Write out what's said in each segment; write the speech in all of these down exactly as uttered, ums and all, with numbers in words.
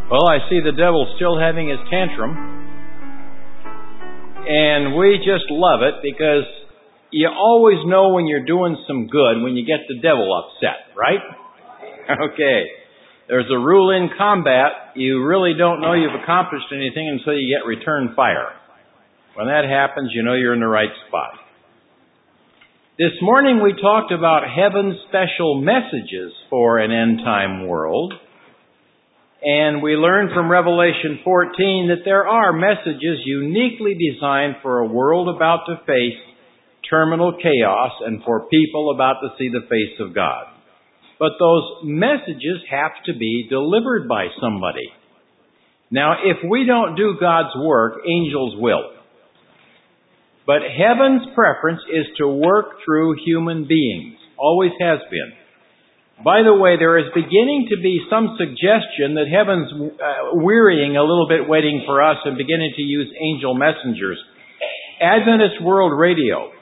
Well, I see the devil still having his tantrum, and we just love it because you always know when you're doing some good when you get the devil upset, right? Okay. There's a rule in combat, you really don't know you've accomplished anything until you get return fire. When that happens, you know you're in the right spot. This morning we talked about heaven's special messages for an end-time world. And we learned from Revelation fourteen that there are messages uniquely designed for a world about to face terminal chaos and for people about to see the face of God. But those messages have to be delivered by somebody. Now, if we don't do God's work, angels will. But heaven's preference is to work through human beings. Always has been. By the way, there is beginning to be some suggestion that heaven's uh, wearying a little bit waiting for us and beginning to use angel messengers. Adventist World Radio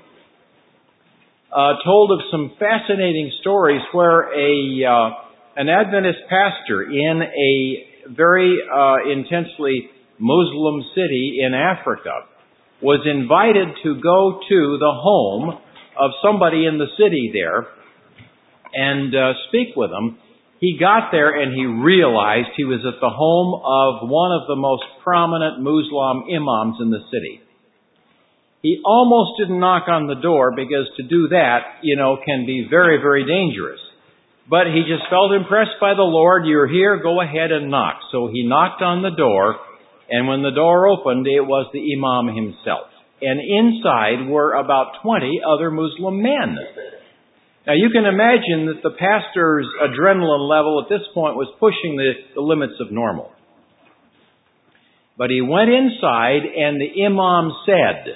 uh, told of some fascinating stories where a uh, an Adventist pastor in a very uh, intensely Muslim city in Africa was invited to go to the home of somebody in the city there and uh, speak with him. He got there and he realized he was at the home of one of the most prominent Muslim imams in the city. He almost didn't knock on the door because to do that, you know, can be very, very dangerous. But he just felt impressed by the Lord. You're here, go ahead and knock. So he knocked on the door, and when the door opened, it was the imam himself. And inside were about twenty other Muslim men. Now, you can imagine that the pastor's adrenaline level at this point was pushing the, the limits of normal. But he went inside and the imam said,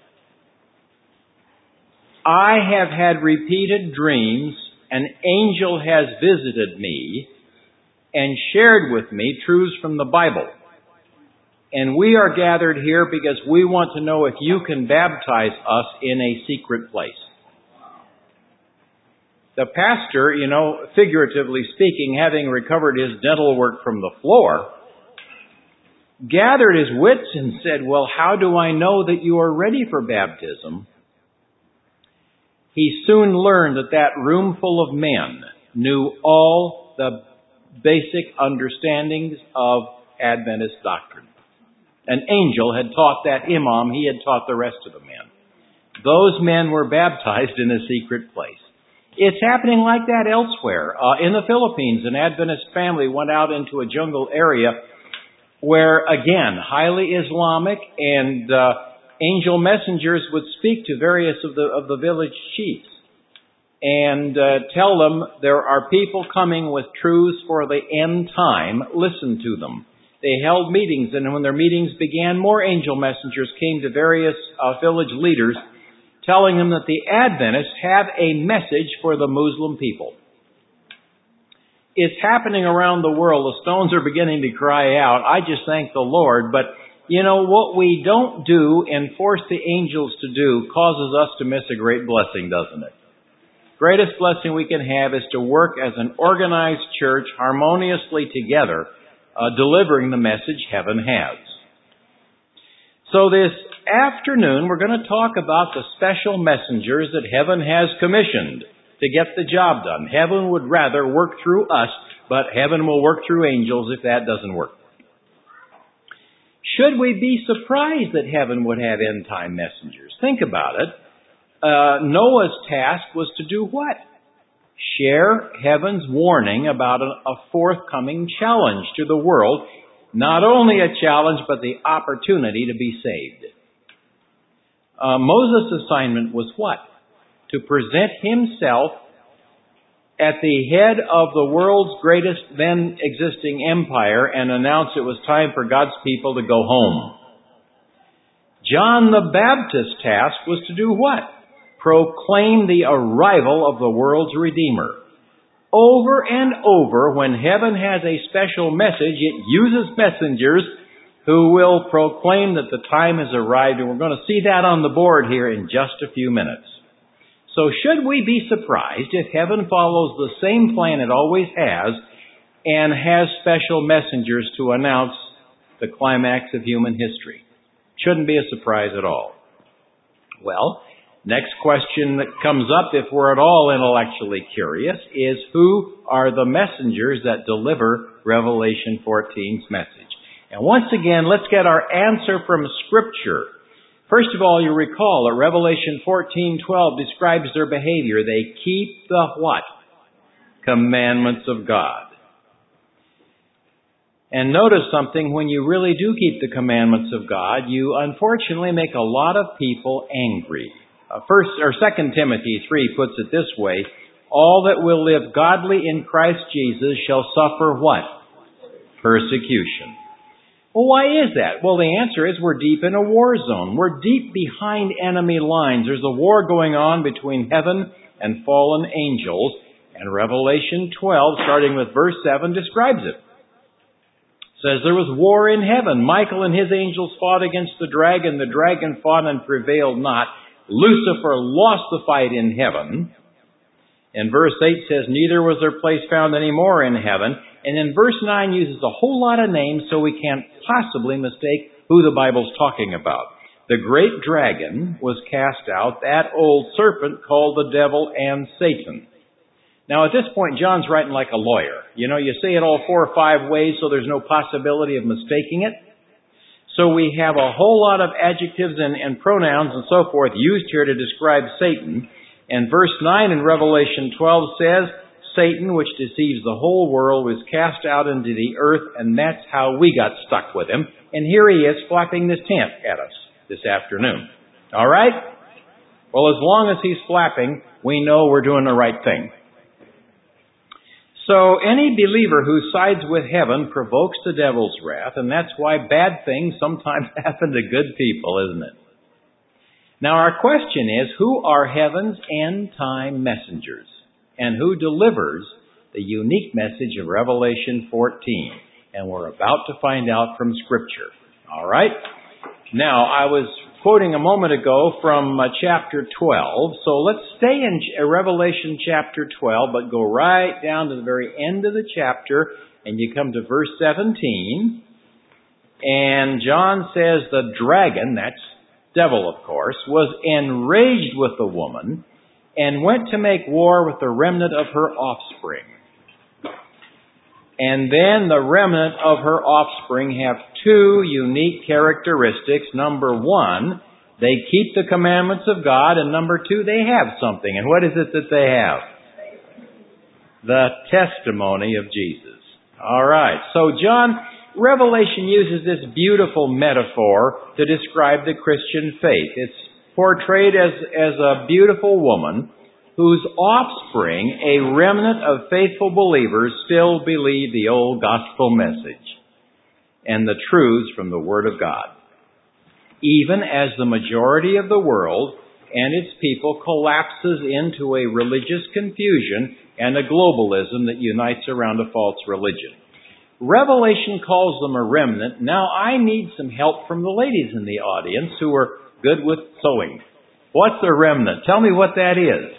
I have had repeated dreams. An angel has visited me and shared with me truths from the Bible. And we are gathered here because we want to know if you can baptize us in a secret place. The pastor, you know, figuratively speaking, having recovered his dental work from the floor, gathered his wits and said, well, how do I know that you are ready for baptism? He soon learned that that room full of men knew all the basic understandings of Adventist doctrine. An angel had taught that imam, he had taught the rest of the men. Those men were baptized in a secret place. It's happening like that elsewhere. Uh, in the Philippines, an Adventist family went out into a jungle area where, again, highly Islamic and uh, angel messengers would speak to various of the of the village chiefs and uh, tell them there are people coming with truths for the end time. Listen to them. They held meetings, and when their meetings began, more angel messengers came to various uh, village leaders telling them that the Adventists have a message for the Muslim people. It's happening around the world. The stones are beginning to cry out. I just thank the Lord. But, you know, what we don't do and force the angels to do causes us to miss a great blessing, doesn't it? Greatest blessing we can have is to work as an organized church harmoniously together, uh, delivering the message heaven has. So this afternoon, we're going to talk about the special messengers that heaven has commissioned to get the job done. Heaven would rather work through us, but heaven will work through angels if that doesn't work. Should we be surprised that heaven would have end-time messengers? Think about it. Uh, Noah's task was to do what? Share heaven's warning about a, a forthcoming challenge to the world. Not only a challenge, but the opportunity to be saved. Uh, Moses' assignment was what? To present himself at the head of the world's greatest then existing empire and announce it was time for God's people to go home. John the Baptist's task was to do what? Proclaim the arrival of the world's Redeemer. Over and over, when heaven has a special message, it uses messengers who will proclaim that the time has arrived, and we're going to see that on the board here in just a few minutes. So should we be surprised if heaven follows the same plan it always has and has special messengers to announce the climax of human history. Shouldn't be a surprise at all. Well, next question that comes up, if we're at all intellectually curious, is who are the messengers that deliver Revelation fourteen's message? And once again, let's get our answer from Scripture. First of all, you recall that Revelation fourteen twelve describes their behavior. They keep the what? Commandments of God. And notice something, when you really do keep the commandments of God, you unfortunately make a lot of people angry. Uh, first or Second Timothy three puts it this way: all that will live godly in Christ Jesus shall suffer what? Persecution. Well, why is that? Well, the answer is we're deep in a war zone. We're deep behind enemy lines. There's a war going on between heaven and fallen angels, and Revelation twelve, starting with verse seven, describes it. Says there was war in heaven. Michael and his angels fought against the dragon. The dragon fought and prevailed not. Lucifer lost the fight in heaven. And verse eight says, neither was there place found any more in heaven. And then verse nine uses a whole lot of names so we can't possibly mistake who the Bible's talking about. The great dragon was cast out, that old serpent called the devil and Satan. Now, at this point, John's writing like a lawyer. You know, you say it all four or five ways, so there's no possibility of mistaking it. So we have a whole lot of adjectives and, and pronouns and so forth used here to describe Satan. And verse nine in Revelation twelve says, Satan, which deceives the whole world, was cast out into the earth, and that's how we got stuck with him. And here he is flapping this tent at us this afternoon. All right? Well, as long as he's flapping, we know we're doing the right thing. So any believer who sides with heaven provokes the devil's wrath, and that's why bad things sometimes happen to good people, isn't it? Now our question is, who are heaven's end-time messengers? And who delivers the unique message of Revelation fourteen? And we're about to find out from Scripture. All right? Now, I was quoting a moment ago from uh, chapter twelve. So let's stay in Revelation chapter twelve, but go right down to the very end of the chapter, and you come to verse seventeen. And John says the dragon, that's devil of course, was enraged with the woman and went to make war with the remnant of her offspring. And then the remnant of her offspring have two unique characteristics. Number one, they keep the commandments of God. And number two, they have something. And what is it that they have? The testimony of Jesus. All right. So John, Revelation uses this beautiful metaphor to describe the Christian faith. It's portrayed as, as a beautiful woman whose offspring, a remnant of faithful believers, still believe the old gospel message and the truths from the Word of God, even as the majority of the world and its people collapses into a religious confusion and a globalism that unites around a false religion. Revelation calls them a remnant. Now I need some help from the ladies in the audience who are good with sewing. What's a remnant? Tell me what that is.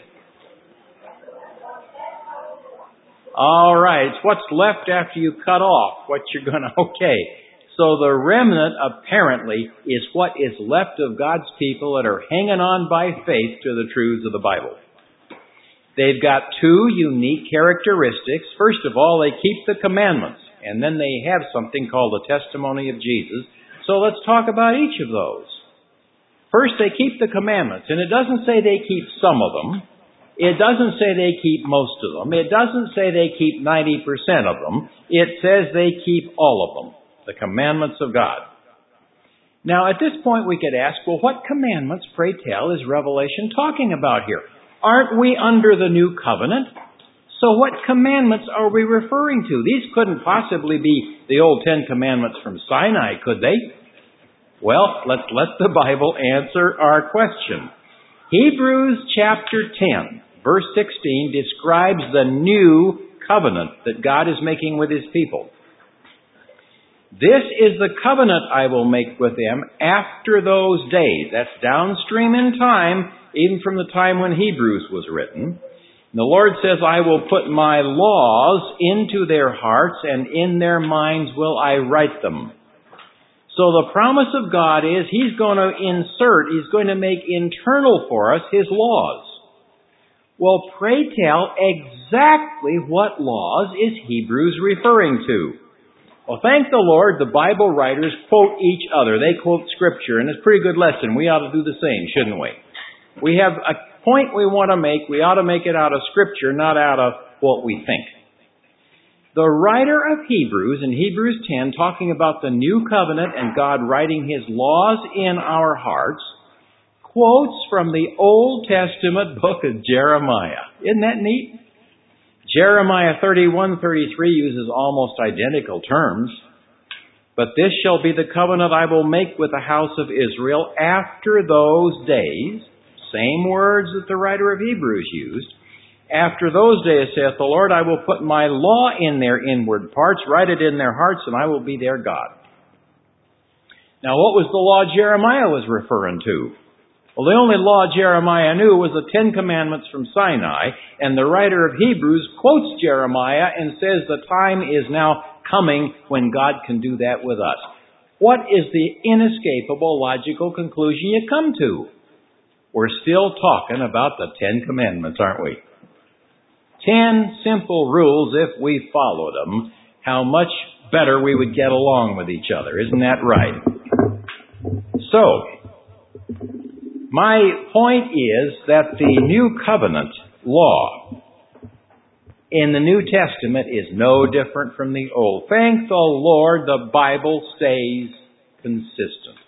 All right, it's what's left after you cut off what you're going to, okay. So the remnant apparently is what is left of God's people that are hanging on by faith to the truths of the Bible. They've got two unique characteristics. First of all, they keep the commandments, and then they have something called the testimony of Jesus. So let's talk about each of those. First, they keep the commandments, and it doesn't say they keep some of them. It doesn't say they keep most of them. It doesn't say they keep ninety percent of them. It says they keep all of them, the commandments of God. Now, at this point, we could ask, well, what commandments, pray tell, is Revelation talking about here? Aren't we under the new covenant? So what commandments are we referring to? These couldn't possibly be the old Ten Commandments from Sinai, could they? Well, let's let the Bible answer our question. Hebrews chapter ten, verse sixteen, describes the new covenant that God is making with His people. This is the covenant I will make with them after those days. That's downstream in time, even from the time when Hebrews was written. The Lord says, I will put my laws into their hearts, and in their minds will I write them. So the promise of God is He's going to insert, He's going to make internal for us His laws. Well, pray tell, exactly what laws is Hebrews referring to? Well, thank the Lord, the Bible writers quote each other. They quote Scripture, and it's a pretty good lesson. We ought to do the same, shouldn't we? We have a point we want to make. We ought to make it out of Scripture, not out of what we think. The writer of Hebrews, in Hebrews ten, talking about the new covenant and God writing His laws in our hearts, quotes from the Old Testament book of Jeremiah. Isn't that neat? Jeremiah thirty-one thirty-three uses almost identical terms. But this shall be the covenant I will make with the house of Israel after those days. Same words that the writer of Hebrews used. After those days, saith the Lord, I will put my law in their inward parts, write it in their hearts, and I will be their God. Now, what was the law Jeremiah was referring to? Well, the only law Jeremiah knew was the Ten Commandments from Sinai, and the writer of Hebrews quotes Jeremiah and says the time is now coming when God can do that with us. What is the inescapable logical conclusion you come to? We're still talking about the Ten Commandments, aren't we? Ten simple rules, if we followed them, how much better we would get along with each other. Isn't that right? So, my point is that the New Covenant law in the New Testament is no different from the Old. Thank the Lord, the Bible stays consistent.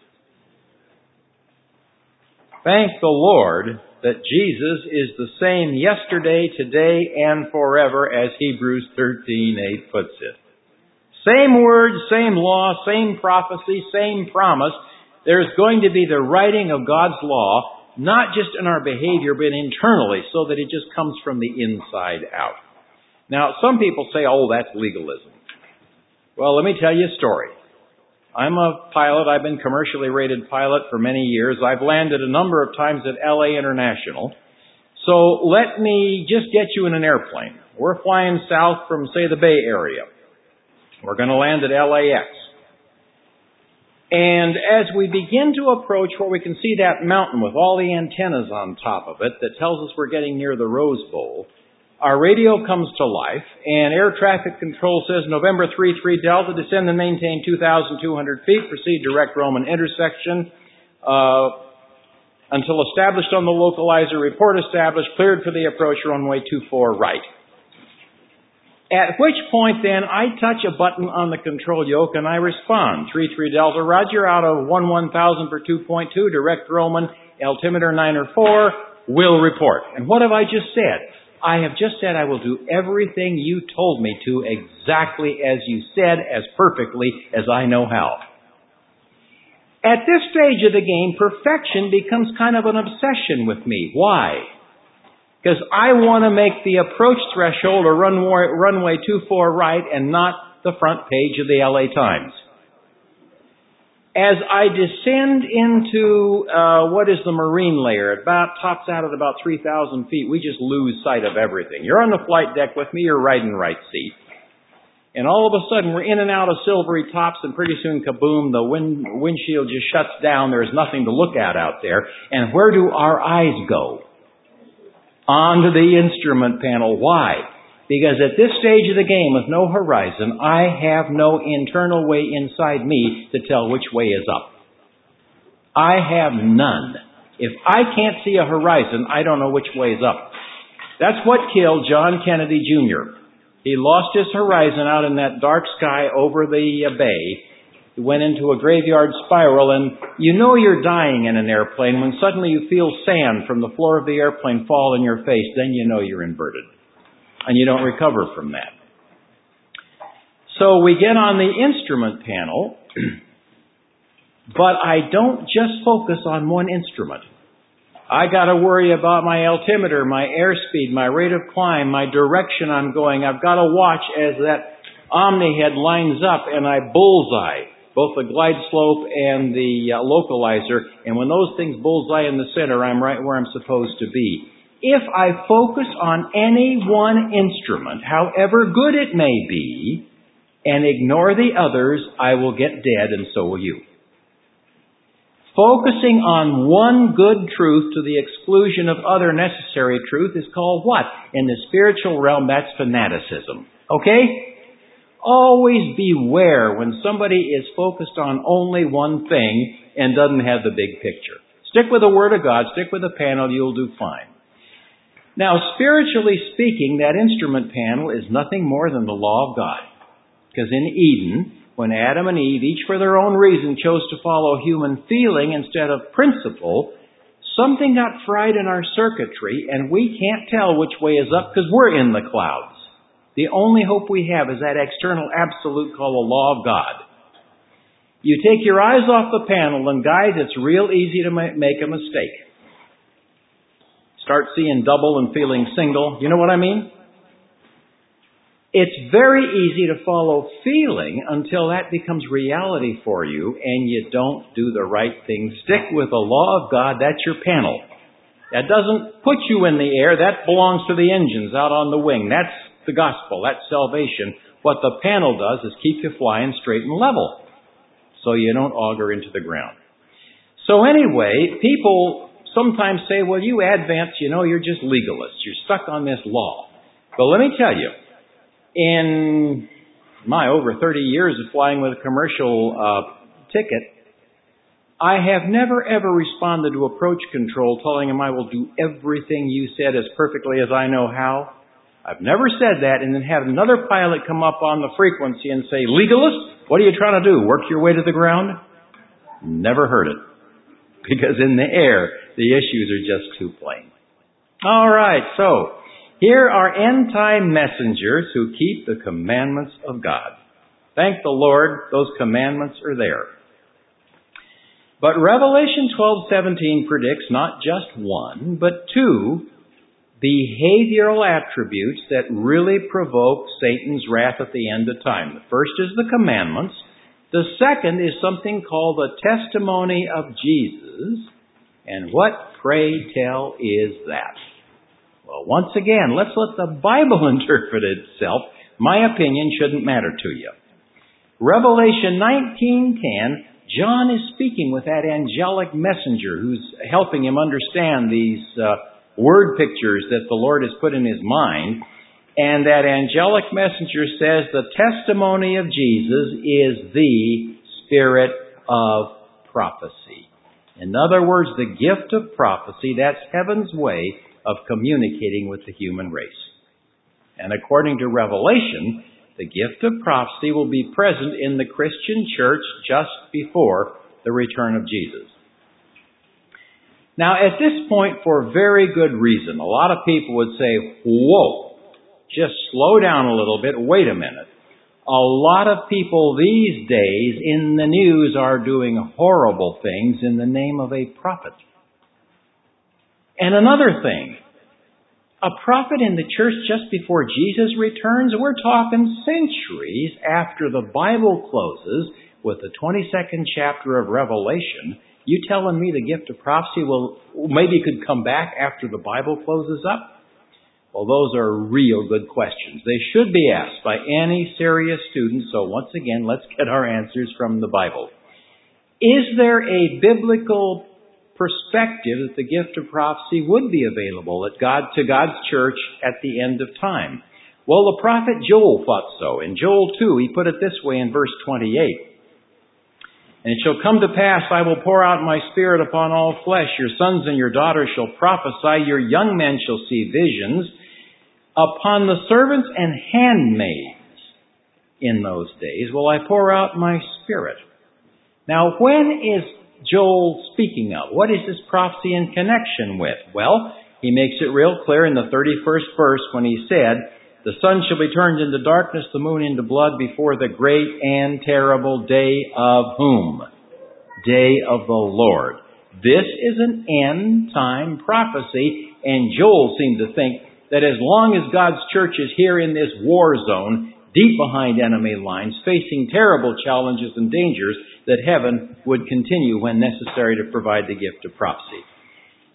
Thank the Lord that Jesus is the same yesterday, today, and forever, as Hebrews thirteen eight puts it. Same words, same law, same prophecy, same promise. There's going to be the writing of God's law, not just in our behavior, but internally, so that it just comes from the inside out. Now, some people say, oh, that's legalism. Well, let me tell you a story. I'm a pilot. I've been commercially rated pilot for many years. I've landed a number of times at L A International. So let me just get you in an airplane. We're flying south from, say, the Bay Area. We're going to land at L A X. And as we begin to approach where we can see that mountain with all the antennas on top of it that tells us we're getting near the Rose Bowl, our radio comes to life, and air traffic control says, November three three Delta, descend and maintain two thousand two hundred feet, proceed direct Roman intersection, uh, until established on the localizer, report established, cleared for the approach runway two four right. At which point then, I touch a button on the control yoke and I respond. three three Delta, roger, out of one one thousand for two point two, direct Roman, altimeter nine or four, will report. And what have I just said? I have just said I will do everything you told me to exactly as you said, as perfectly as I know how. At this stage of the game, perfection becomes kind of an obsession with me. Why? Because I want to make the approach threshold or runway, runway two four right and not the front page of the L A Times. As I descend into uh, what is the marine layer, it about tops out at about three thousand feet, we just lose sight of everything. You're on the flight deck with me, you're riding right seat. And all of a sudden, we're in and out of silvery tops, and pretty soon, kaboom, the wind, windshield just shuts down. There's nothing to look at out there. And where do our eyes go? Onto the instrument panel. Why? Because at this stage of the game with no horizon, I have no internal way inside me to tell which way is up. I have none. If I can't see a horizon, I don't know which way is up. That's what killed John Kennedy Junior He lost his horizon out in that dark sky over the bay. He went into a graveyard spiral, and you know you're dying in an airplane when suddenly you feel sand from the floor of the airplane fall in your face. Then you know you're inverted. And you don't recover from that. So we get on the instrument panel, but I don't just focus on one instrument. I got to worry about my altimeter, my airspeed, my rate of climb, my direction I'm going. I've got to watch as that omni-head lines up and I bullseye both the glide slope and the uh, localizer. And when those things bullseye in the center, I'm right where I'm supposed to be. If I focus on any one instrument, however good it may be, and ignore the others, I will get dead, and so will you. Focusing on one good truth to the exclusion of other necessary truth is called what? In the spiritual realm, that's fanaticism. Okay? Always beware when somebody is focused on only one thing and doesn't have the big picture. Stick with the Word of God, stick with the panel, you'll do fine. Now, spiritually speaking, that instrument panel is nothing more than the law of God. Because in Eden, when Adam and Eve, each for their own reason, chose to follow human feeling instead of principle, something got fried in our circuitry, and we can't tell which way is up because we're in the clouds. The only hope we have is that external absolute called the law of God. You take your eyes off the panel, and guys, it's real easy to make a mistake. Start seeing double and feeling single. You know what I mean? It's very easy to follow feeling until that becomes reality for you and you don't do the right thing. Stick with the law of God. That's your panel. That doesn't put you in the air. That belongs to the engines out on the wing. That's the gospel. That's salvation. What the panel does is keep you flying straight and level so you don't auger into the ground. So anyway, people sometimes say, well, you Advents, you know, you're just legalists. You're stuck on this law. But let me tell you, in my over thirty years of flying with a commercial uh, ticket, I have never ever responded to approach control telling them I will do everything you said as perfectly as I know how. I've never said that and then have another pilot come up on the frequency and say, legalist, what are you trying to do? Work your way to the ground? Never heard it. Because in the air, the issues are just too plain. All right, so here are end-time messengers who keep the commandments of God. Thank the Lord, those commandments are there. But Revelation twelve seventeen predicts not just one, but two behavioral attributes that really provoke Satan's wrath at the end of time. The first is the commandments. The second is something called the testimony of Jesus. And what, pray tell, is that? Well, once again, let's let the Bible interpret itself. My opinion shouldn't matter to you. Revelation nineteen ten, John is speaking with that angelic messenger who's helping him understand these uh, word pictures that the Lord has put in his mind. And that angelic messenger says the testimony of Jesus is the spirit of prophecy. In other words, the gift of prophecy, that's heaven's way of communicating with the human race. And according to Revelation, the gift of prophecy will be present in the Christian church just before the return of Jesus. Now, at this point, for very good reason, a lot of people would say, whoa, just slow down a little bit, wait a minute. A lot of people these days in the news are doing horrible things in the name of a prophet. And another thing, a prophet in the church just before Jesus returns, we're talking centuries after the Bible closes with the twenty-second chapter of Revelation. You telling me the gift of prophecy will maybe could come back after the Bible closes up? Well, those are real good questions. They should be asked by any serious student. So once again, let's get our answers from the Bible. Is there a biblical perspective that the gift of prophecy would be available at God to God's church at the end of time? Well, the prophet Joel thought so. In Joel two, he put it this way in verse twenty-eight. And it shall come to pass, I will pour out my spirit upon all flesh. Your sons and your daughters shall prophesy. Your young men shall see visions. Upon the servants and handmaids in those days will I pour out my spirit. Now, when is Joel speaking of? What is this prophecy in connection with? Well, he makes it real clear in the thirty-first verse when he said, the sun shall be turned into darkness, the moon into blood before the great and terrible day of whom? Day of the Lord. This is an end time prophecy, and Joel seemed to think that as long as God's church is here in this war zone, deep behind enemy lines, facing terrible challenges and dangers, that heaven would continue when necessary to provide the gift of prophecy.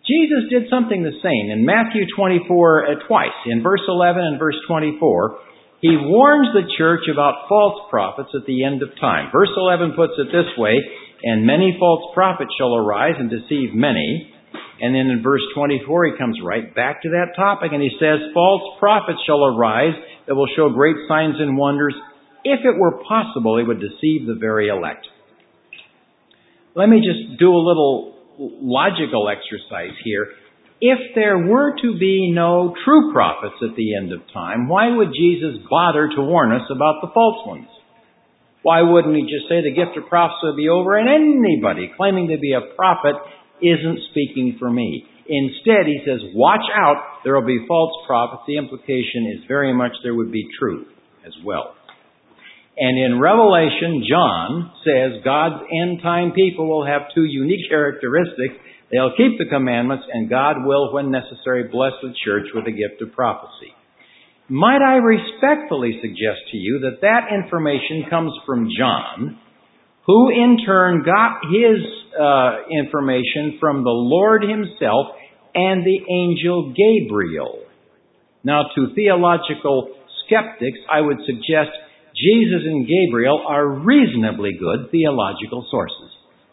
Jesus did something the same. In Matthew twenty-four, uh, twice, in verse eleven and verse twenty-four, He warns the church about false prophets at the end of time. Verse eleven puts it this way, and many false prophets shall arise and deceive many. And then in verse twenty-four, he comes right back to that topic, and he says, false prophets shall arise that will show great signs and wonders. If it were possible, they would deceive the very elect. Let me just do a little logical exercise here. If there were to be no true prophets at the end of time, why would Jesus bother to warn us about the false ones? Why wouldn't He just say the gift of prophecy will be over and anybody claiming to be a prophet isn't speaking for me? Instead, He says, watch out, there will be false prophets. The implication is very much there would be truth as well. And in Revelation, John says God's end-time people will have two unique characteristics. They'll keep the commandments, and God will, when necessary, bless the church with the gift of prophecy. Might I respectfully suggest to you that that information comes from John, who in turn got his uh, information from the Lord Himself and the angel Gabriel. Now, to theological skeptics, I would suggest Jesus and Gabriel are reasonably good theological sources.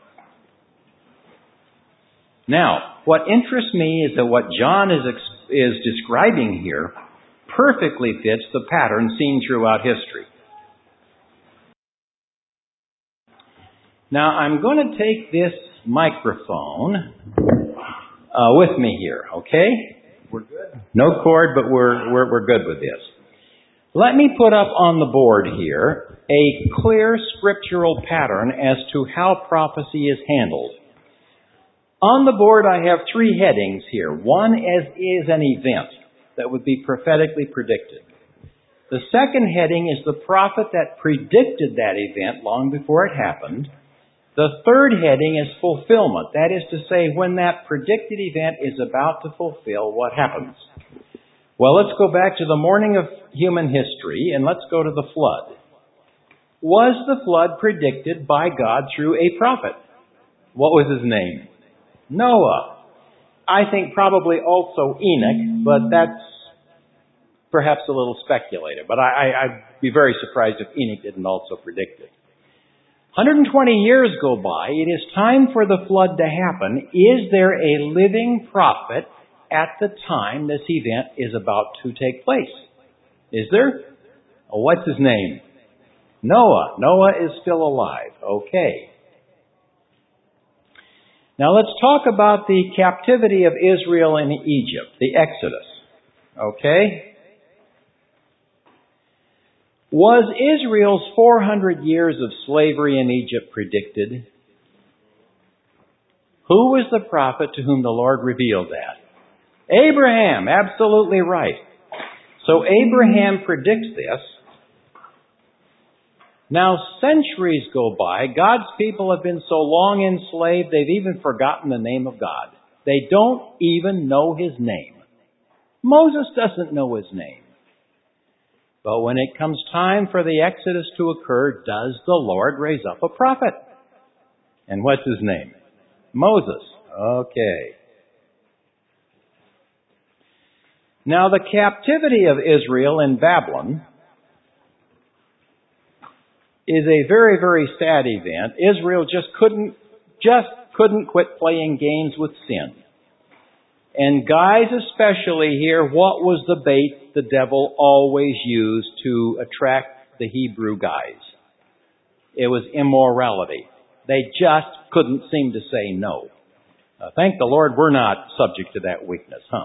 Now, what interests me is that what John is ex- is describing here perfectly fits the pattern seen throughout history. Now, I'm going to take this microphone uh, with me here, okay? We're good. No cord, but we're we're we're good with this. Let me put up on the board here a clear scriptural pattern as to how prophecy is handled. On the board I have three headings here. One is, is an event that would be prophetically predicted. The second heading is the prophet that predicted that event long before it happened. The third heading is fulfillment. That is to say, when that predicted event is about to fulfill, what happens? Well, let's go back to the morning of human history, and let's go to the flood. Was the flood predicted by God through a prophet? What was his name? Noah. I think probably also Enoch, but that's perhaps a little speculative. But I, I, I'd be very surprised if Enoch didn't also predict it. one hundred twenty years go by. It is time for the flood to happen. Is there a living prophet at the time this event is about to take place? Is there? Oh, what's his name? Noah. Noah is still alive. Okay. Now let's talk about the captivity of Israel in Egypt, the Exodus. Okay? Was Israel's four hundred years of slavery in Egypt predicted? Who was the prophet to whom the Lord revealed that? Abraham, absolutely right. So Abraham predicts this. Now centuries go by. God's people have been so long enslaved, they've even forgotten the name of God. They don't even know His name. Moses doesn't know His name. But when it comes time for the Exodus to occur, does the Lord raise up a prophet? And what's his name? Moses. Okay. Now, the captivity of Israel in Babylon is a very, very sad event. Israel just couldn't, just couldn't quit playing games with sin. And guys especially here, what was the bait the devil always used to attract the Hebrew guys? It was immorality. They just couldn't seem to say no. Uh, thank the Lord we're not subject to that weakness, huh?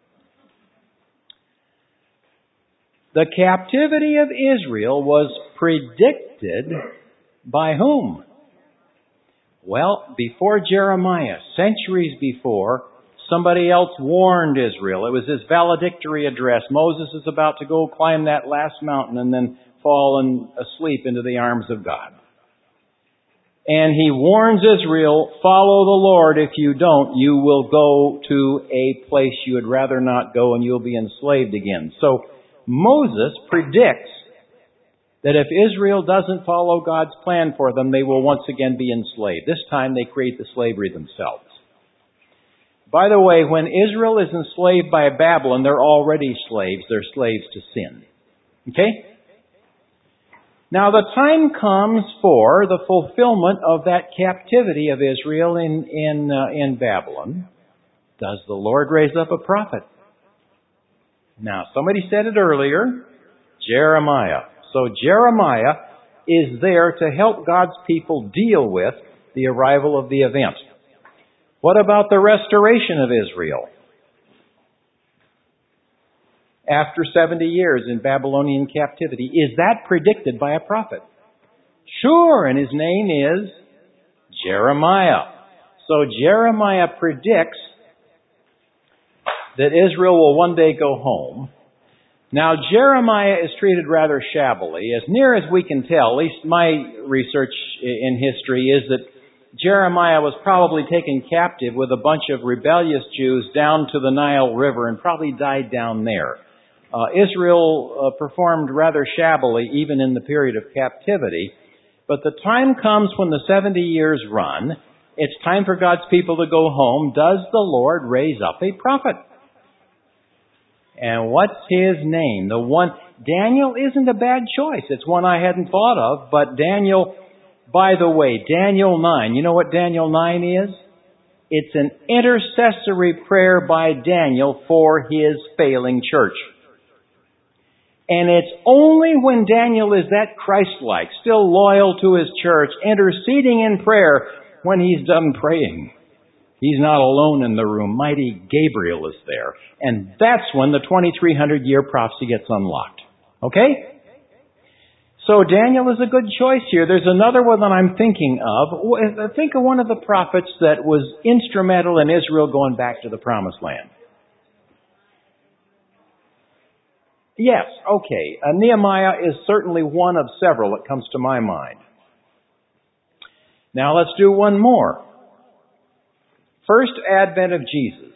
The captivity of Israel was predicted by whom? Well, before Jeremiah, centuries before, somebody else warned Israel. It was his valedictory address. Moses is about to go climb that last mountain and then fall asleep into the arms of God. And he warns Israel, follow the Lord. If you don't, you will go to a place you would rather not go and you'll be enslaved again. So Moses predicts that if Israel doesn't follow God's plan for them, they will once again be enslaved. This time they create the slavery themselves. By the way, when Israel is enslaved by Babylon, they're already slaves. They're slaves to sin. Okay? Now the time comes for the fulfillment of that captivity of Israel in, in, uh, in Babylon. Does the Lord raise up a prophet? Now, somebody said it earlier, Jeremiah. So Jeremiah is there to help God's people deal with the arrival of the event. What about the restoration of Israel? After seventy years in Babylonian captivity, is that predicted by a prophet? Sure, and his name is Jeremiah. So Jeremiah predicts that Israel will one day go home. Now, Jeremiah is treated rather shabbily. As near as we can tell, at least my research in history, is that Jeremiah was probably taken captive with a bunch of rebellious Jews down to the Nile River and probably died down there. Uh, Israel uh, performed rather shabbily even in the period of captivity. But the time comes when the seventy years run. It's time for God's people to go home. Does the Lord raise up a prophet? And what's his name? The one, Daniel isn't a bad choice. It's one I hadn't thought of, but Daniel, by the way, Daniel nine, you know what Daniel nine is? It's an intercessory prayer by Daniel for his failing church. And it's only when Daniel is that Christ-like, still loyal to his church, interceding in prayer, when he's done praying. He's not alone in the room. Mighty Gabriel is there. And that's when the twenty-three hundred year prophecy gets unlocked. Okay? So Daniel is a good choice here. There's another one that I'm thinking of. Think of one of the prophets that was instrumental in Israel going back to the Promised Land. Yes, okay. Uh, Nehemiah is certainly one of several that comes to my mind. Now let's do one more. First advent of Jesus.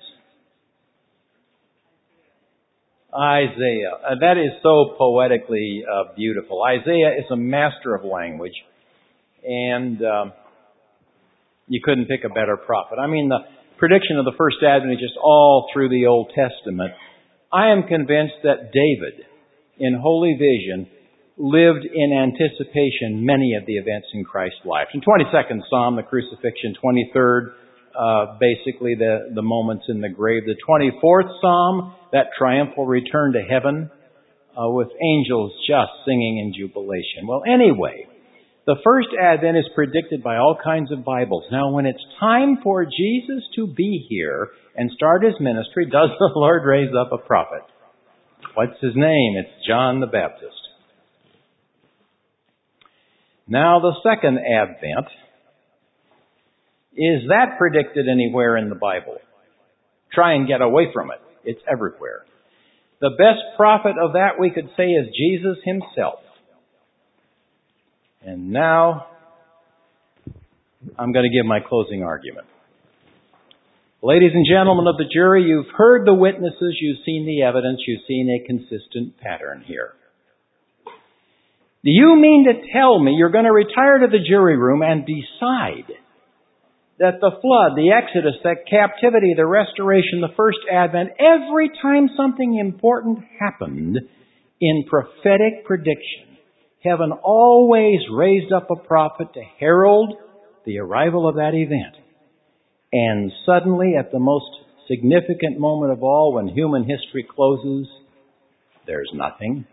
Isaiah. Uh, that is so poetically uh, beautiful. Isaiah is a master of language. And um, you couldn't pick a better prophet. I mean, the prediction of the first advent is just all through the Old Testament. I am convinced that David, in holy vision, lived in anticipation many of the events in Christ's life. In twenty-second Psalm, the crucifixion. twenty-third, uh, basically the, the moments in the grave. The twenty-fourth Psalm, that triumphal return to heaven uh, with angels just singing in jubilation. Well, anyway, the first advent is predicted by all kinds of Bibles. Now, when it's time for Jesus to be here and start his ministry, does the Lord raise up a prophet? What's his name? It's John the Baptist. Now, the second advent, is that predicted anywhere in the Bible? Try and get away from it. It's everywhere. The best prophet of that we could say is Jesus himself. And now, I'm going to give my closing argument. Ladies and gentlemen of the jury, you've heard the witnesses, you've seen the evidence, you've seen a consistent pattern here. Do you mean to tell me you're going to retire to the jury room and decide that the flood, the Exodus, that captivity, the restoration, the first advent, every time something important happened in prophetic prediction, heaven always raised up a prophet to herald the arrival of that event? And suddenly, at the most significant moment of all, when human history closes, there's nothing.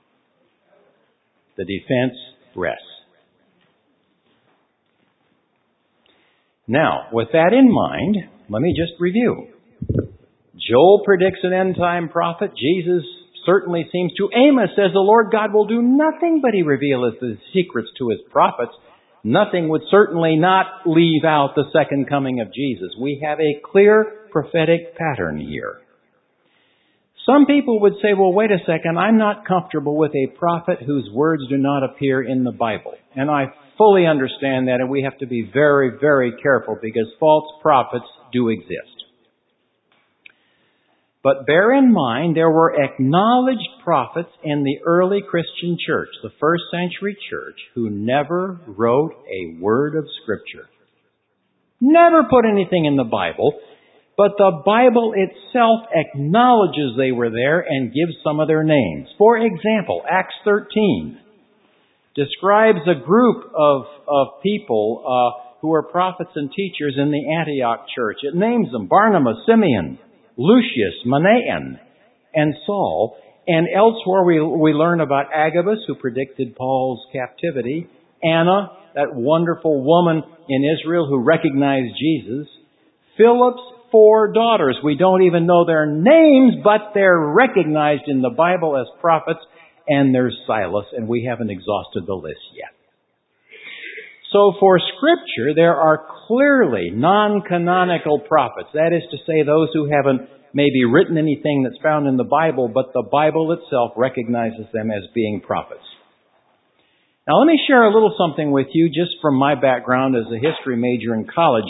The defense rests. Now, with that in mind, let me just review. Joel predicts an end-time prophet. Jesus certainly seems to. Amos says the Lord God will do nothing but he revealeth his secrets to his prophets. Nothing would certainly not leave out the second coming of Jesus. We have a clear prophetic pattern here. Some people would say, well, wait a second, I'm not comfortable with a prophet whose words do not appear in the Bible. And I fully understand that, and we have to be very, very careful because false prophets do exist. But bear in mind, there were acknowledged prophets in the early Christian church, the first century church, who never wrote a word of Scripture. Never put anything in the Bible. But the Bible itself acknowledges they were there and gives some of their names. For example, Acts thirteen describes a group of, of people uh, who were prophets and teachers in the Antioch church. It names them: Barnabas, Simeon, Lucius, Manaen, and Saul. And elsewhere we, we learn about Agabus, who predicted Paul's captivity, Anna, that wonderful woman in Israel who recognized Jesus, Philip's four daughters. We don't even know their names, but they're recognized in the Bible as prophets, and there's Silas, and we haven't exhausted the list yet. So for Scripture, there are clearly non-canonical prophets. That is to say, those who haven't maybe written anything that's found in the Bible, but the Bible itself recognizes them as being prophets. Now let me share a little something with you just from my background as a history major in college.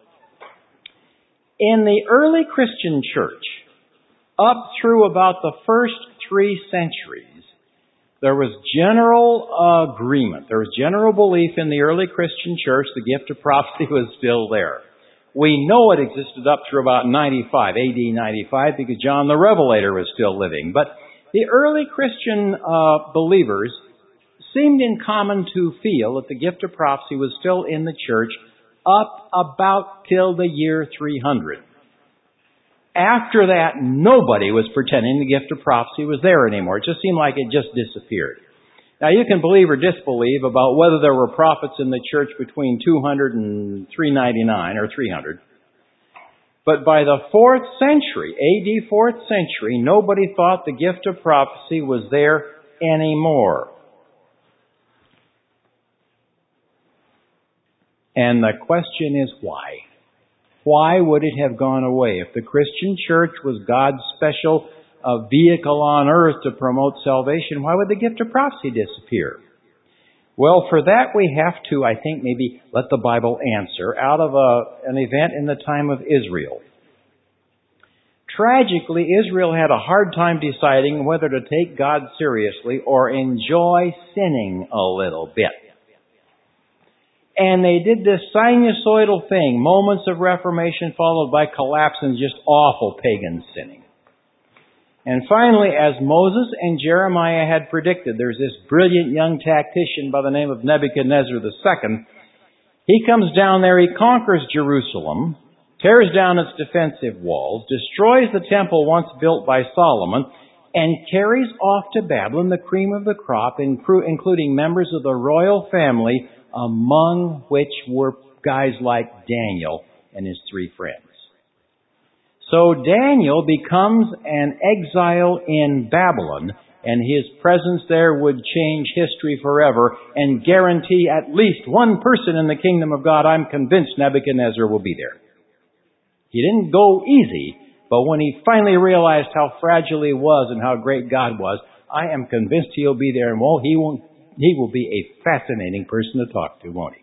In the early Christian church, up through about the first three centuries, there was general agreement. There was general belief in the early Christian church the gift of prophecy was still there. We know it existed up through about ninety-five, A D ninety-five, because John the Revelator was still living. But the early Christian uh, believers seemed in common to feel that the gift of prophecy was still in the church up about till the year three hundred. After that, nobody was pretending the gift of prophecy was there anymore. It just seemed like it just disappeared. Now, you can believe or disbelieve about whether there were prophets in the church between two hundred and three ninety-nine or three hundred. But by the fourth century, A D fourth century, nobody thought the gift of prophecy was there anymore. And the question is why? Why would it have gone away? If the Christian church was God's special uh, vehicle on earth to promote salvation, why would the gift of prophecy disappear? Well, for that we have to, I think, maybe let the Bible answer out of a, an event in the time of Israel. Tragically, Israel had a hard time deciding whether to take God seriously or enjoy sinning a little bit. And they did this sinusoidal thing, moments of reformation followed by collapse and just awful pagan sinning. And finally, as Moses and Jeremiah had predicted, there's this brilliant young tactician by the name of Nebuchadnezzar the Second. He comes down there, he conquers Jerusalem, tears down its defensive walls, destroys the temple once built by Solomon, and carries off to Babylon the cream of the crop, including members of the royal family, among which were guys like Daniel and his three friends. So Daniel becomes an exile in Babylon, and his presence there would change history forever and guarantee at least one person in the kingdom of God. I'm convinced Nebuchadnezzar will be there. He didn't go easy, but when he finally realized how fragile he was and how great God was, I am convinced he'll be there, and well, he won't He will be a fascinating person to talk to, won't he?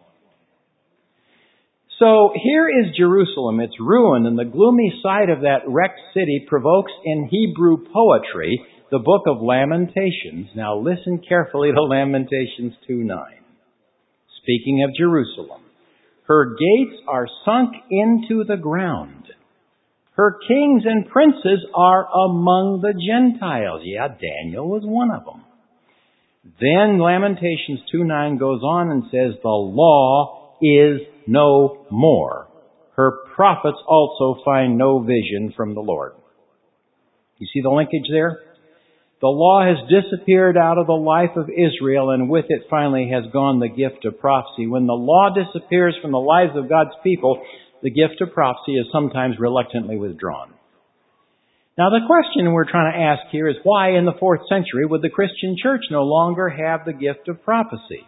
So here is Jerusalem. It's ruined, and the gloomy side of that wrecked city provokes in Hebrew poetry the book of Lamentations. Now listen carefully to Lamentations two nine. Speaking of Jerusalem, her gates are sunk into the ground. Her kings and princes are among the Gentiles. Yeah, Daniel was one of them. Then Lamentations two nine goes on and says, the law is no more. Her prophets also find no vision from the Lord. You see the linkage there? The law has disappeared out of the life of Israel, and with it finally has gone the gift of prophecy. When the law disappears from the lives of God's people, the gift of prophecy is sometimes reluctantly withdrawn. Now the question we're trying to ask here is why in the fourth century would the Christian church no longer have the gift of prophecy?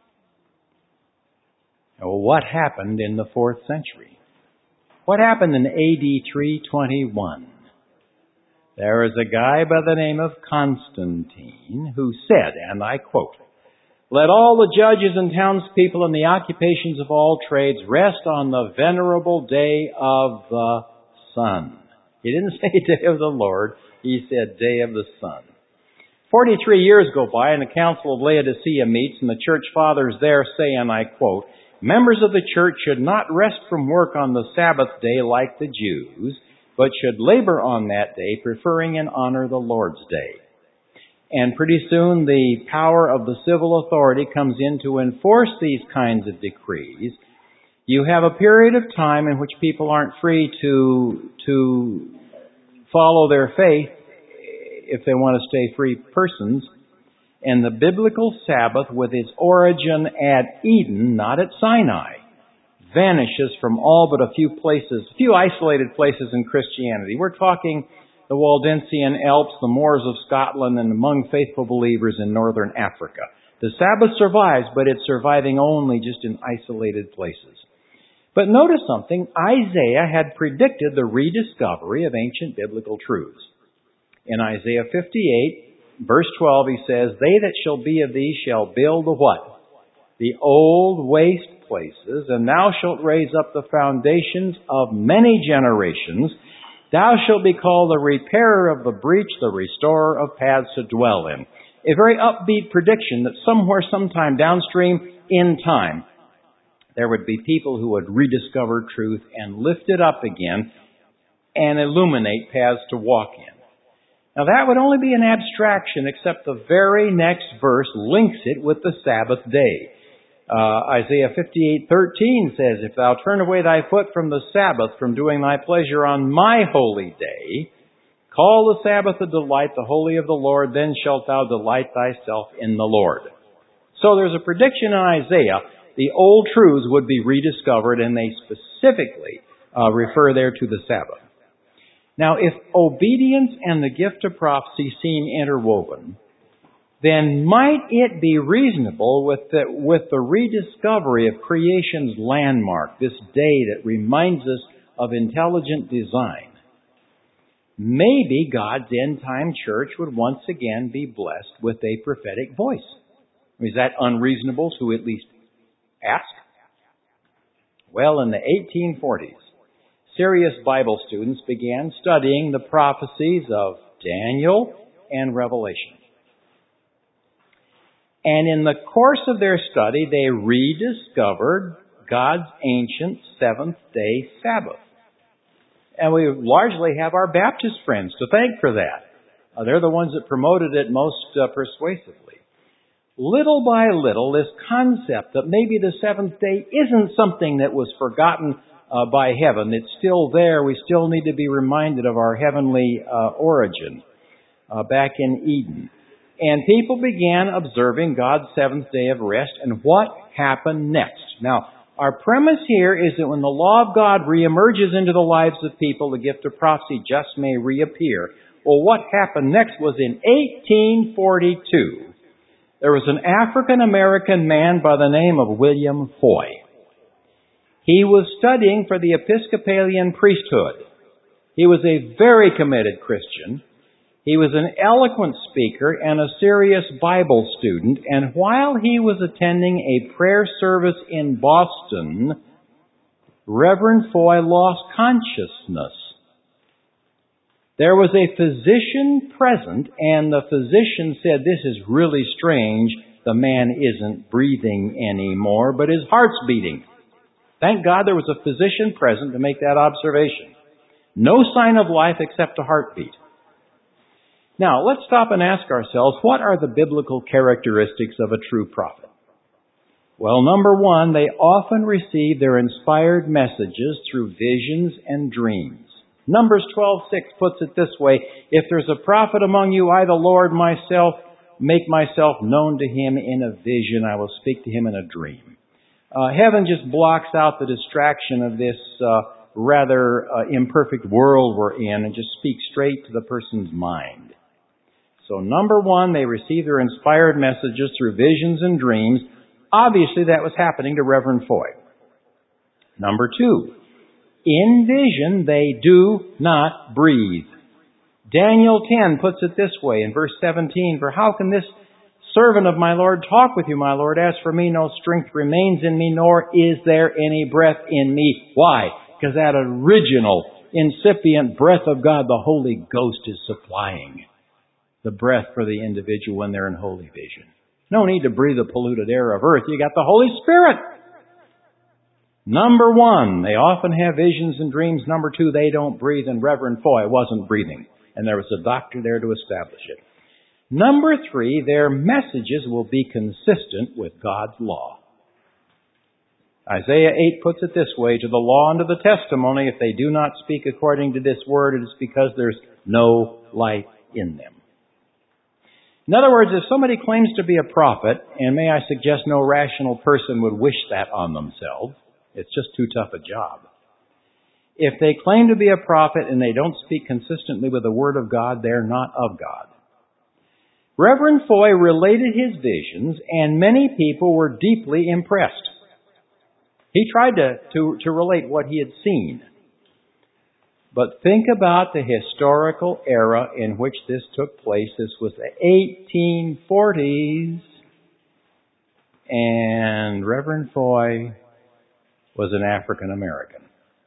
Well, what happened in the fourth century? What happened in A D three twenty-one? There was a guy by the name of Constantine who said, and I quote, "Let all the judges and townspeople and the occupations of all trades rest on the venerable day of the sun." He didn't say day of the Lord. He said day of the sun. Forty-three years go by and the Council of Laodicea meets and the church fathers there say, and I quote, Members of the church should not rest from work on the Sabbath day like the Jews, but should labor on that day, preferring and honor the Lord's day. And pretty soon the power of the civil authority comes in to enforce these kinds of decrees. You have a period of time in which people aren't free to, to follow their faith if they want to stay free persons. And the biblical Sabbath, with its origin at Eden, not at Sinai, vanishes from all but a few places, a few isolated places in Christianity. We're talking the Waldensian Alps, the moors of Scotland, and among faithful believers in northern Africa. The Sabbath survives, but it's surviving only just in isolated places. But notice something. Isaiah had predicted the rediscovery of ancient biblical truths. In Isaiah fifty-eight, verse twelve, he says, "They that shall be of thee shall build the what? The old waste places, and thou shalt raise up the foundations of many generations. Thou shalt be called the repairer of the breach, the restorer of paths to dwell in." A very upbeat prediction that somewhere, sometime downstream in time, there would be people who would rediscover truth and lift it up again and illuminate paths to walk in. Now that would only be an abstraction, except the very next verse links it with the Sabbath day. Uh, Isaiah fifty-eight thirteen says, "If thou turn away thy foot from the Sabbath, from doing thy pleasure on my holy day, call the Sabbath a delight, the holy of the Lord, then shalt thou delight thyself in the Lord." So there's a prediction in Isaiah. The old truths would be rediscovered, and they specifically uh, refer there to the Sabbath. Now, if obedience and the gift of prophecy seem interwoven, then might it be reasonable with the, with the rediscovery of creation's landmark, this day that reminds us of intelligent design, maybe God's end-time church would once again be blessed with a prophetic voice? Is that unreasonable to at least ask? Well, in the eighteen forties, serious Bible students began studying the prophecies of Daniel and Revelation. And in the course of their study, they rediscovered God's ancient seventh-day Sabbath. And we largely have our Baptist friends to thank for that. Uh, they're the ones that promoted it most uh, persuasively. Little by little, this concept that maybe the seventh day isn't something that was forgotten uh, by heaven. It's still there. We still need to be reminded of our heavenly uh, origin uh, back in Eden. And people began observing God's seventh day of rest and what happened next. Now, our premise here is that when the law of God reemerges into the lives of people, the gift of prophecy just may reappear. Well, what happened next was in eighteen forty-two. There was an African-American man by the name of William Foy. He was studying for the Episcopalian priesthood. He was a very committed Christian. He was an eloquent speaker and a serious Bible student. And while he was attending a prayer service in Boston, Reverend Foy lost consciousness. There was a physician present, and the physician said, "This is really strange. The man isn't breathing anymore, but his heart's beating." Thank God there was a physician present to make that observation. No sign of life except a heartbeat. Now, let's stop and ask ourselves, what are the biblical characteristics of a true prophet? Well, number one, they often receive their inspired messages through visions and dreams. Numbers twelve six puts it this way, "If there's a prophet among you, I, the Lord myself, make myself known to him in a vision. I will speak to him in a dream." Uh, heaven just blocks out the distraction of this uh, rather uh, imperfect world we're in and just speaks straight to the person's mind. So number one, they receive their inspired messages through visions and dreams. Obviously, that was happening to Reverend Foy. Number two, in vision, they do not breathe. Daniel ten puts it this way in verse seventeen, "For how can this servant of my Lord talk with you, my Lord? As for me, no strength remains in me, nor is there any breath in me." Why? Because that original, incipient breath of God, the Holy Ghost, is supplying the breath for the individual when they're in holy vision. No need to breathe the polluted air of earth. You got the Holy Spirit. Number one, they often have visions and dreams. Number two, they don't breathe, and Reverend Foy wasn't breathing. And there was a doctor there to establish it. Number three, their messages will be consistent with God's law. Isaiah eight puts it this way, to the law and to the testimony, if they do not speak according to this word, it is because there's no light in them. In other words, if somebody claims to be a prophet, and may I suggest no rational person would wish that on themselves, it's just too tough a job. If they claim to be a prophet and they don't speak consistently with the Word of God, they're not of God. Reverend Foy related his visions, and many people were deeply impressed. He tried to, to, to relate what he had seen. But think about the historical era in which this took place. This was the eighteen forties, and Reverend Foy was an African American.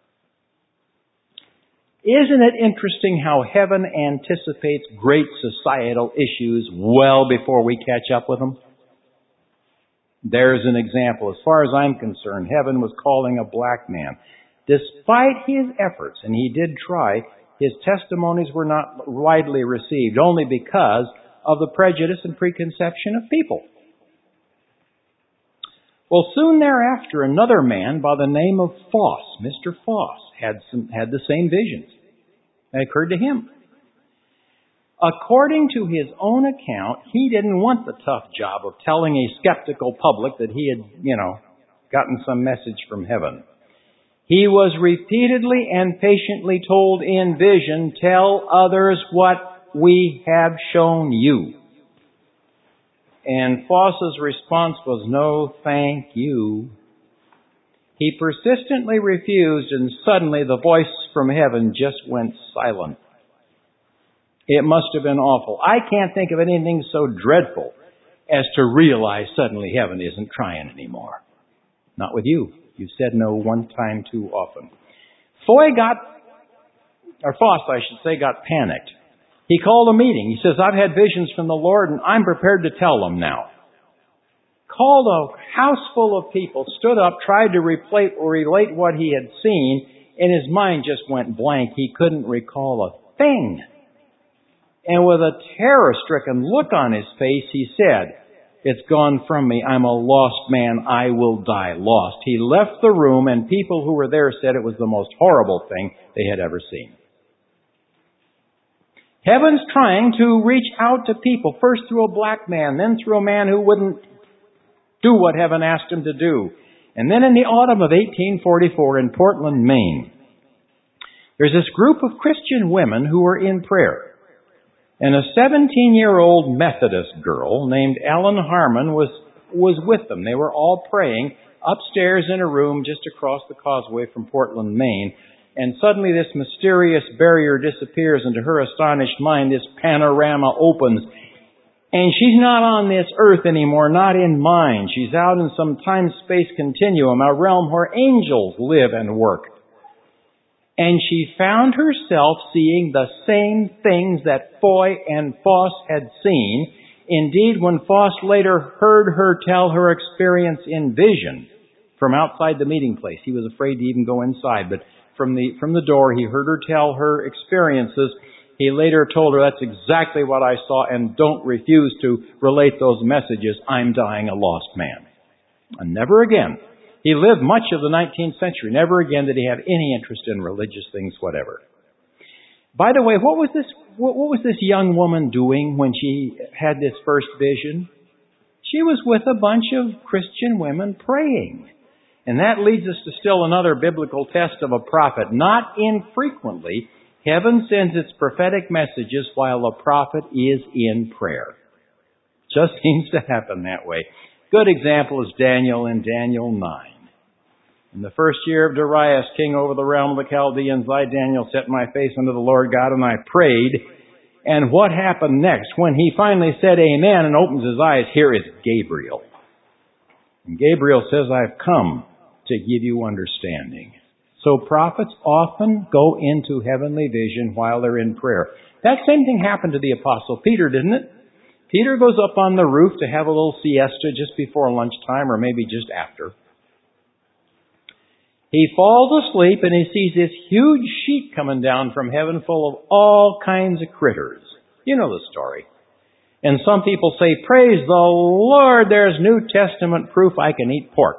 Isn't it interesting how heaven anticipates great societal issues well before we catch up with them? There's an example. As far as I'm concerned, heaven was calling a black man. Despite his efforts, and he did try, his testimonies were not widely received, only because of the prejudice and preconception of people. Well, soon thereafter, another man by the name of Foss, Mister Foss, had some, had the same visions. It occurred to him. According to his own account, he didn't want the tough job of telling a skeptical public that he had, you know, gotten some message from heaven. He was repeatedly and patiently told in vision, tell others what we have shown you. And Foss's response was, no, thank you. He persistently refused, and suddenly the voice from heaven just went silent. It must have been awful. I can't think of anything so dreadful as to realize suddenly heaven isn't trying anymore. Not with you. You've said no one time too often. Foy got, or Foss, I should say, got panicked. He called a meeting. He says, I've had visions from the Lord, and I'm prepared to tell them now. Called a house full of people, stood up, tried to relate, relate what he had seen, and his mind just went blank. He couldn't recall a thing. And with a terror-stricken look on his face, he said, it's gone from me. I'm a lost man. I will die lost. He left the room, and people who were there said it was the most horrible thing they had ever seen. Heaven's trying to reach out to people, first through a black man, then through a man who wouldn't do what heaven asked him to do. And then in the autumn of eighteen forty-four in Portland, Maine, there's this group of Christian women who were in prayer. And a seventeen-year-old Methodist girl named Ellen Harmon was, was with them. They were all praying upstairs in a room just across the causeway from Portland, Maine. And suddenly this mysterious barrier disappears, and to her astonished mind, this panorama opens. And she's not on this earth anymore, not in mind. She's out in some time-space continuum, a realm where angels live and work. And she found herself seeing the same things that Foy and Foss had seen. Indeed, when Foss later heard her tell her experience in vision from outside the meeting place, he was afraid to even go inside, but from the from the door he heard her tell her experiences. He later told her, that's exactly what I saw, and don't refuse to relate those messages. I'm dying a lost man. And never again. He lived much of the nineteenth century. Never again did he have any interest in religious things whatever. By the way, what was this, what, what was this young woman doing when she had this first vision? She was with a bunch of Christian women praying. And that leads us to still another biblical test of a prophet. Not infrequently, heaven sends its prophetic messages while a prophet is in prayer. Just seems to happen that way. Good example is Daniel in Daniel nine. In the first year of Darius, king over the realm of the Chaldeans, I, Daniel, set my face unto the Lord God, and I prayed. And what happened next? When he finally said amen and opens his eyes, here is Gabriel. And Gabriel says, I've come to give you understanding. So prophets often go into heavenly vision while they're in prayer. That same thing happened to the Apostle Peter, didn't it? Peter goes up on the roof to have a little siesta just before lunchtime or maybe just after. He falls asleep and he sees this huge sheet coming down from heaven full of all kinds of critters. You know the story. And some people say, praise the Lord, there's New Testament proof I can eat pork.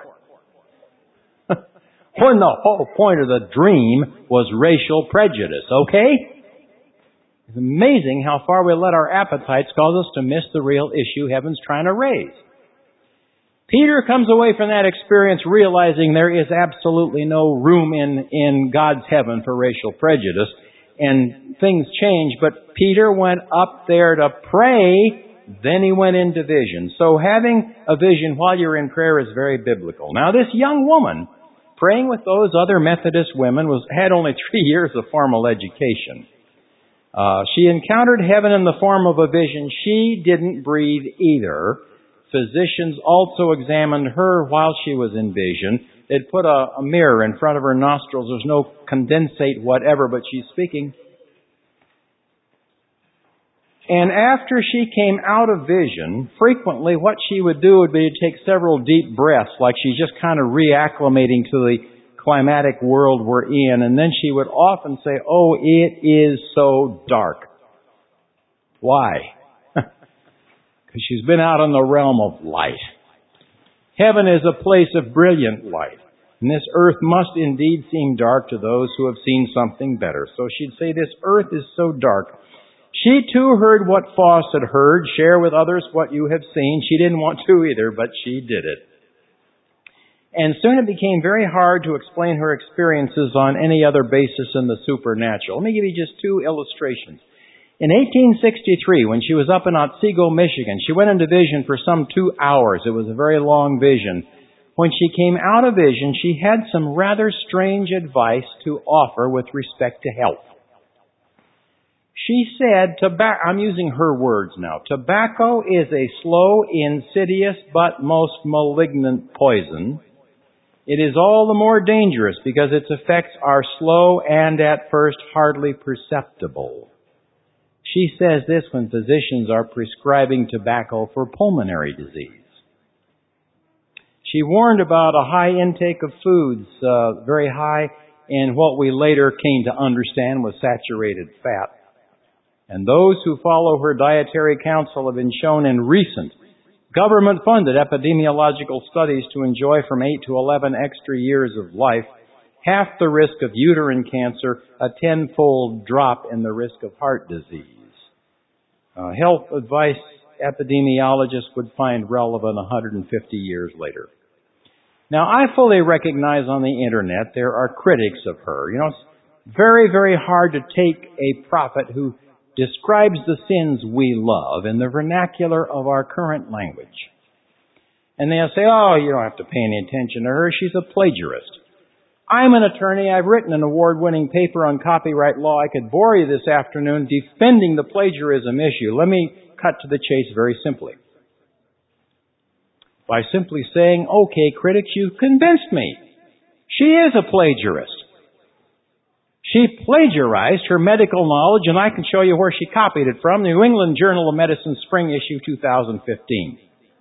When the whole point of the dream was racial prejudice, okay? It's amazing how far we let our appetites cause us to miss the real issue heaven's trying to raise. Peter comes away from that experience realizing there is absolutely no room in, in God's heaven for racial prejudice. And things changed, but Peter went up there to pray, then he went into vision. So having a vision while you're in prayer is very biblical. Now this young woman, praying with those other Methodist women, was had only three years of formal education. Uh, she encountered heaven in the form of a vision. She didn't breathe either. Physicians also examined her while she was in vision. They'd put a, a mirror in front of her nostrils. There's no condensate whatever, but she's speaking. And after she came out of vision, frequently what she would do would be to take several deep breaths, like she's just kind of reacclimating to the climatic world we're in. And then she would often say, oh, it is so dark. Why? Because she's been out in the realm of light. Heaven is a place of brilliant light. And this earth must indeed seem dark to those who have seen something better. So she'd say, this earth is so dark. She too heard what Foss had heard. Share with others what you have seen. She didn't want to either, but she did it. And soon it became very hard to explain her experiences on any other basis than the supernatural. Let me give you just two illustrations. In eighteen sixty-three, when she was up in Otsego, Michigan, she went into vision for some two hours. It was a very long vision. When she came out of vision, she had some rather strange advice to offer with respect to health. She said, tobacco, I'm using her words now, tobacco is a slow, insidious, but most malignant poison. It is all the more dangerous because its effects are slow and at first hardly perceptible. She says this when physicians are prescribing tobacco for pulmonary disease. She warned about a high intake of foods, uh, very high in what we later came to understand was saturated fat. And those who follow her dietary counsel have been shown in recent government-funded epidemiological studies to enjoy from eight to eleven extra years of life, half the risk of uterine cancer, a tenfold drop in the risk of heart disease. Uh, health advice epidemiologists would find relevant one hundred fifty years later. Now, I fully recognize on the internet there are critics of her. You know, it's very, very hard to take a prophet who describes the sins we love in the vernacular of our current language. And they'll say, oh, you don't have to pay any attention to her. She's a plagiarist. I'm an attorney. I've written an award-winning paper on copyright law. I could bore you this afternoon defending the plagiarism issue. Let me cut to the chase very simply. By simply saying, okay, critics, you've convinced me. She is a plagiarist. She plagiarized her medical knowledge, and I can show you where she copied it from, the New England Journal of Medicine, Spring Issue two thousand fifteen.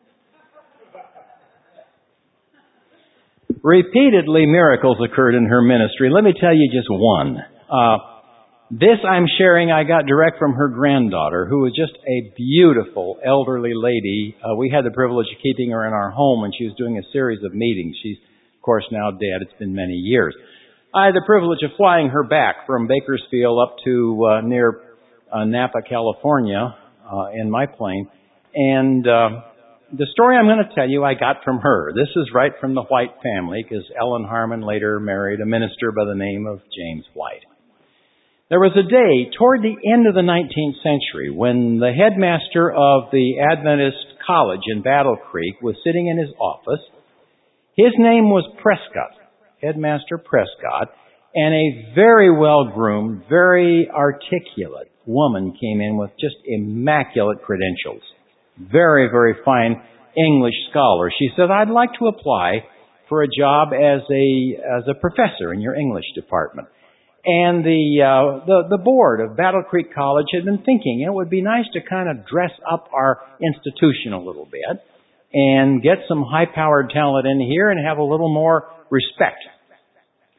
Repeatedly, miracles occurred in her ministry. Let me tell you just one. Uh, this I'm sharing I got direct from her granddaughter, who was just a beautiful elderly lady. Uh, we had the privilege of keeping her in our home when she was doing a series of meetings. She's, of course, now dead. It's been many years. I had the privilege of flying her back from Bakersfield up to uh, near uh, Napa, California, uh, in my plane. And uh, the story I'm going to tell you I got from her. This is right from the White family, because Ellen Harmon later married a minister by the name of James White. There was a day toward the end of the nineteenth century when the headmaster of the Adventist College in Battle Creek was sitting in his office. His name was Prescott. Headmaster Prescott, and a very well-groomed, very articulate woman came in with just immaculate credentials. Very, very fine English scholar. She said, I'd like to apply for a job as a as a professor in your English department. And the uh, the, the board of Battle Creek College had been thinking, you know, it would be nice to kind of dress up our institution a little bit and get some high-powered talent in here and have a little more respect.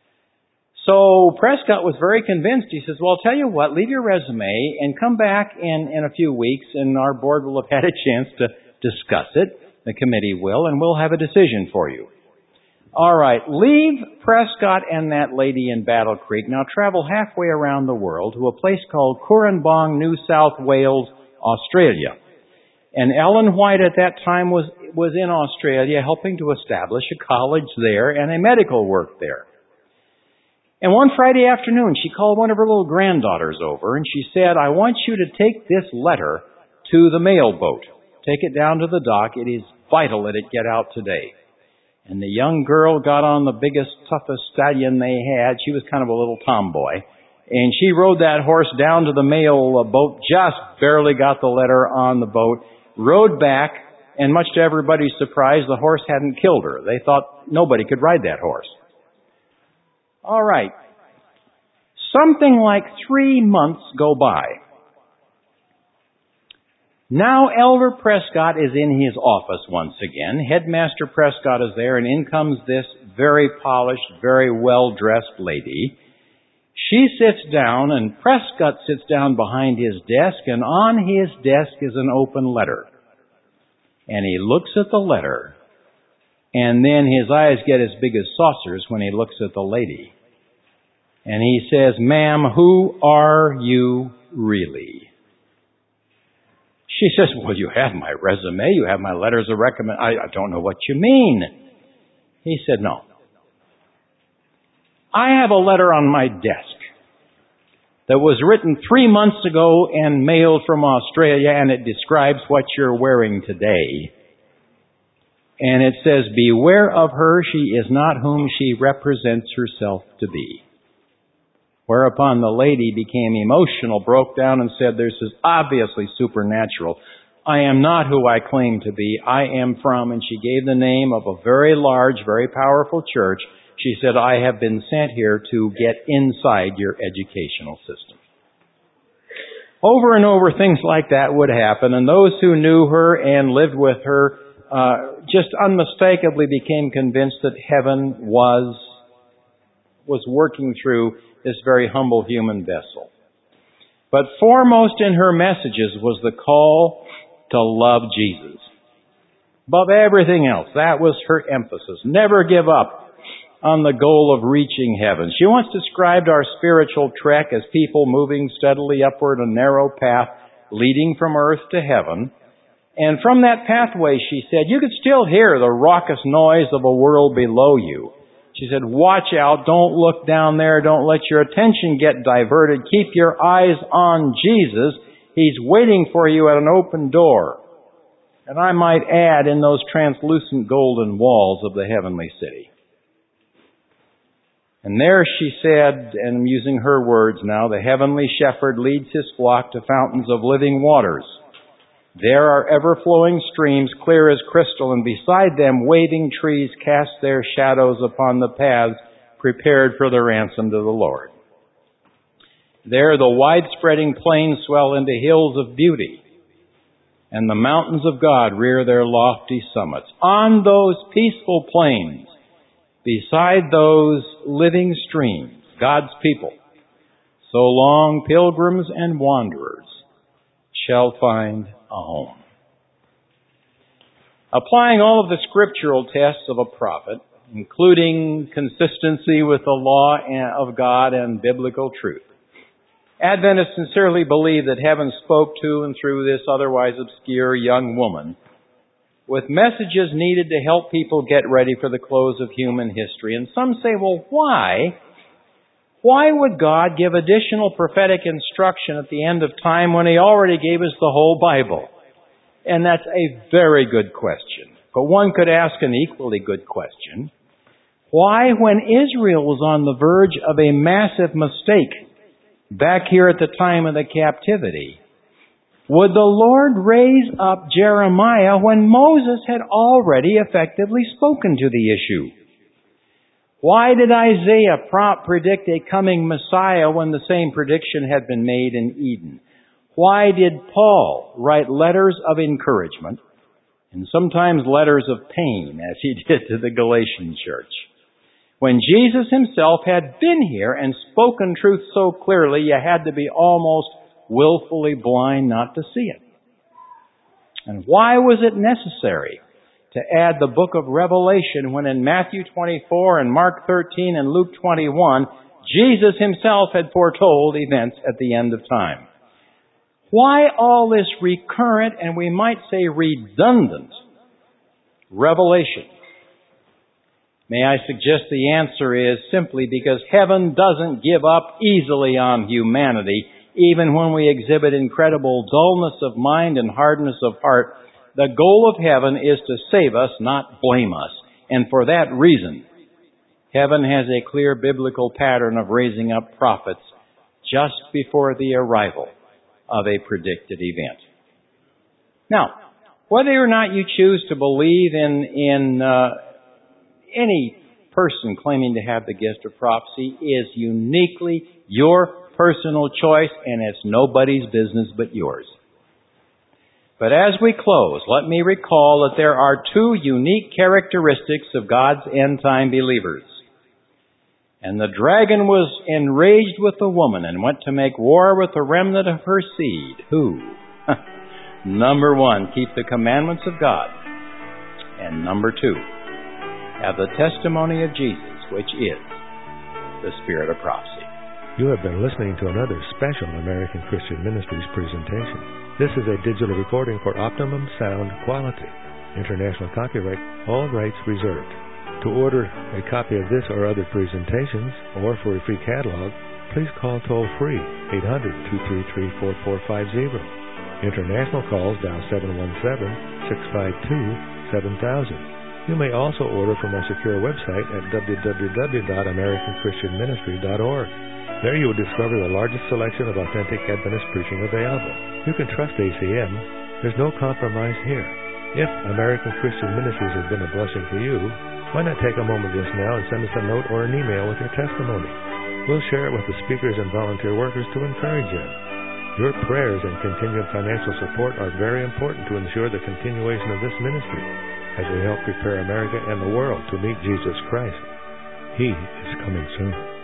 So Prescott was very convinced. He says, well, I'll tell you what, leave your resume and come back in, in a few weeks and our board will have had a chance to discuss it. The committee will, and we'll have a decision for you. All right, leave Prescott and that lady in Battle Creek. Now travel halfway around the world to a place called Cooranbong, New South Wales, Australia. And Ellen White at that time was, was in Australia helping to establish a college there and a medical work there. And one Friday afternoon, she called one of her little granddaughters over and she said, I want you to take this letter to the mail boat. Take it down to the dock. It is vital that it get out today. And the young girl got on the biggest, toughest stallion they had. She was kind of a little tomboy. And she rode that horse down to the mail boat, just barely got the letter on the boat, rode back, and much to everybody's surprise, the horse hadn't killed her. They thought nobody could ride that horse. All right. Something like three months go by. Now Elder Prescott is in his office once again. Headmaster Prescott is there, and in comes this very polished, very well-dressed lady. She sits down, and Prescott sits down behind his desk, and on his desk is an open letter. And he looks at the letter, and then his eyes get as big as saucers when he looks at the lady. And he says, ma'am, who are you really? She says, well, you have my resume, you have my letters of recommend. I, I don't know what you mean. He said, no. I have a letter on my desk that was written three months ago and mailed from Australia, and it describes what you're wearing today. And it says, beware of her, she is not whom she represents herself to be. Whereupon the lady became emotional, broke down and said, this is obviously supernatural. I am not who I claim to be. I am from, and she gave the name of a very large, very powerful church. She said, I have been sent here to get inside your educational system. Over and over things like that would happen, and those who knew her and lived with her uh, just unmistakably became convinced that heaven was, was working through this very humble human vessel. But foremost in her messages was the call to love Jesus. Above everything else, that was her emphasis. Never give up on the goal of reaching heaven. She once described our spiritual trek as people moving steadily upward a narrow path leading from earth to heaven. And from that pathway, she said, you could still hear the raucous noise of a world below you. She said, watch out, don't look down there, don't let your attention get diverted. Keep your eyes on Jesus. He's waiting for you at an open door. And I might add, in those translucent golden walls of the heavenly city. And there she said, and I'm using her words now, the heavenly shepherd leads his flock to fountains of living waters. There are ever-flowing streams, clear as crystal, and beside them waving trees cast their shadows upon the paths prepared for the ransomed of the Lord. There the wide-spreading plains swell into hills of beauty, and the mountains of God rear their lofty summits. On those peaceful plains, beside those living streams, God's people, so long pilgrims and wanderers shall find a home. Applying all of the scriptural tests of a prophet, including consistency with the law of God and biblical truth, Adventists sincerely believe that heaven spoke to and through this otherwise obscure young woman with messages needed to help people get ready for the close of human history. And some say, well, why? Why would God give additional prophetic instruction at the end of time when He already gave us the whole Bible? And that's a very good question. But one could ask an equally good question. Why, when Israel was on the verge of a massive mistake back here at the time of the captivity, would the Lord raise up Jeremiah when Moses had already effectively spoken to the issue? Why did Isaiah predict a coming Messiah when the same prediction had been made in Eden? Why did Paul write letters of encouragement and sometimes letters of pain, as he did to the Galatian church? When Jesus himself had been here and spoken truth so clearly, you had to be almost willfully blind not to see it. And why was it necessary to add the book of Revelation when in Matthew twenty-four and Mark thirteen and Luke twenty-one, Jesus himself had foretold events at the end of time? Why all this recurrent and we might say redundant revelation? May I suggest the answer is simply because heaven doesn't give up easily on humanity, even when we exhibit incredible dullness of mind and hardness of heart. The goal of heaven is to save us, not blame us. And for that reason, heaven has a clear biblical pattern of raising up prophets just before the arrival of a predicted event. Now, whether or not you choose to believe in, in uh, any person claiming to have the gift of prophecy is uniquely your personal choice, and it's nobody's business but yours. But as we close, let me recall that there are two unique characteristics of God's end-time believers. And the dragon was enraged with the woman and went to make war with the remnant of her seed. Who? Number one, keep the commandments of God. And number two, have the testimony of Jesus, which is the spirit of prophecy. You have been listening to another special American Christian Ministries presentation. This is a digital recording for optimum sound quality. International copyright, all rights reserved. To order a copy of this or other presentations, or for a free catalog, please call toll-free eight hundred, two three three, four four five zero. International calls dial seven one seven, six five two, seven thousand. You may also order from our secure website at w w w dot american christian ministry dot org. There you will discover the largest selection of authentic Adventist preaching available. You can trust A C M. There's no compromise here. If American Christian Ministries has been a blessing to you, why not take a moment just now and send us a note or an email with your testimony? We'll share it with the speakers and volunteer workers to encourage them. Your prayers and continued financial support are very important to ensure the continuation of this ministry as we help prepare America and the world to meet Jesus Christ. He is coming soon.